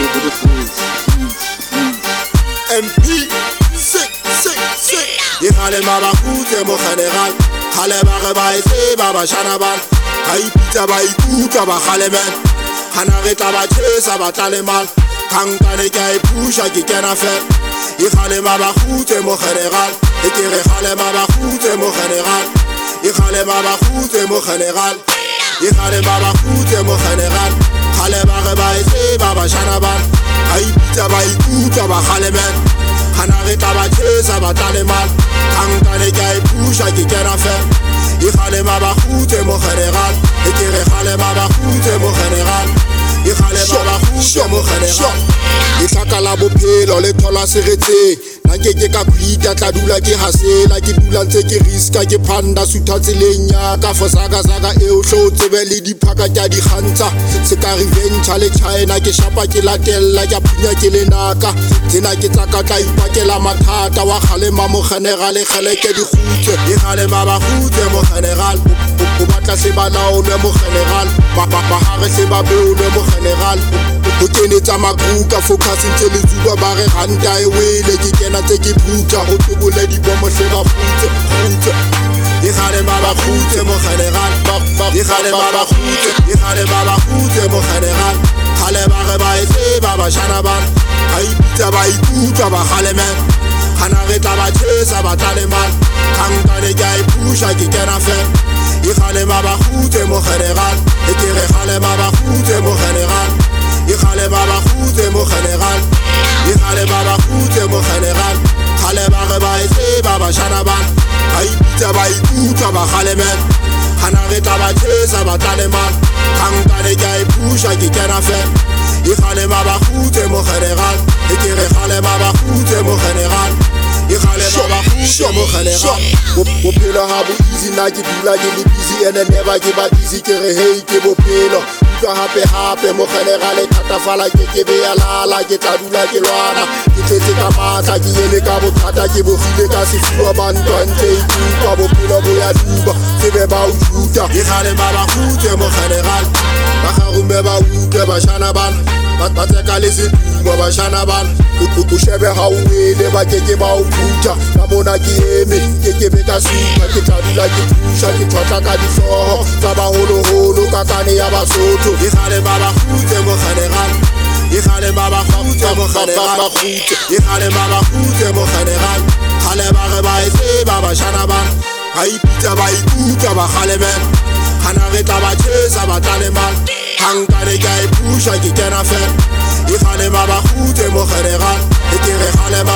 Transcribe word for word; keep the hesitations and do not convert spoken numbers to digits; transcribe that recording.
M P sick, sick, sick. Ikale mabakute mo general. Kale ba re ba etse ba ba shana ban. Ba ipitsa ba ikutlwa ba kgale man. Hana re tla ba tshesa ba tlale mal. Kankane ke a ipusha ke kena fel. Ikale mabakute mo general. Ke re kale mabakute mo general. Ikale mabakute mo general. Ikale mabakute mo general. Kale ba re ba etse ba ba shana ban. Ba ipitsa ba ikutlwa ba kgale man. Hana re tla ba tshesa ba tlale mal. Kankane ke a ipusha ke kena fel. Ikale mabakute mo general. Ke re kale mabakute mo general. Ikale mabakute mo general. Itlhaka la bophelo le thola seretse. Nanke ke ka kwita tla dula ke hasela. Ke dula ntse ke riska ke phanda sutha tseleng ya ka fosaka saka eo hlo tsebe le diphaka tja di kgantsa. Se ka revenge le China ke shapa ke latella ke phunya ke le naka. Tsena ke tsa ka tla ipakela mathata wa kgalema mo general khele ke di khutse. Ikale mabakute mo general. O batla se ba laolwe mo general. Ba ba ba hare se ba beolwe mo general. O kenetsa makruka focus ntse le zuba ba re handa e wele ke kena tse ke phuta go tobole di bomo se ba futse futse. Ikale mabakute mo general. Ikale mabakute. Ikale mabakute mo general. Kale ba re ba etse ba ba shana ban. Ba ipitsa ba ikutlwa ba kgale man. Hana re tla ba tshesa ba tlale mal. Kankane ke a ipusha ke kena fel. Ikale mabakute mo general. Ke re kale mabakute mo general. Ikale mabakute mo general. Ikale mabakute mo general. Kale ba re ba etse ba ba shana ban. Ba ipitsa ba ikutlwa ba kgale man. Hana re tla ba tshesa ba tlale mal. Kankane ke a ipusha ke kena fel. Ikale mabakute mo general. Ke re kale mabakute mo general. Ikale mabakute mo general. Bophelo ha bo easy na ke dula ke le busy and never ke ba busy ke re hey ke bophelo. Utlwa hape hape mo general e thatafala ke ke be ya lala ke tla dula ke lwana. Ke tletse ka matla ke eme ka bothata ke bogile ka sefuwa bantwa ntse ikutlwa bophelo bo ya duba tsebe ba o juta. Ikale mabakute mo general. Ba kgarume ba utlwe ba shana ban. Ba tseka le setumo ba shana ban. O shebe ha o wele ba keke ba o phutha. Ka mona ke eme ke ke be ka supa. Ke tla dula ke thusha ke tlotla ka dihlooho tsa baholoholo ka kane ya Basotho. Ikale mabakute mo general. Ikale mabakute mo general. Ikale mabakute mo general. Kale ba re ba etse ba ba shana ban. Ba ipitsa ba ikutlwa ba kgale man. Hana re tla ba tshesa ba tlale mal. Kankane ke a ipusha ke kena fel. Ikale mabakute mo general. Ke re kale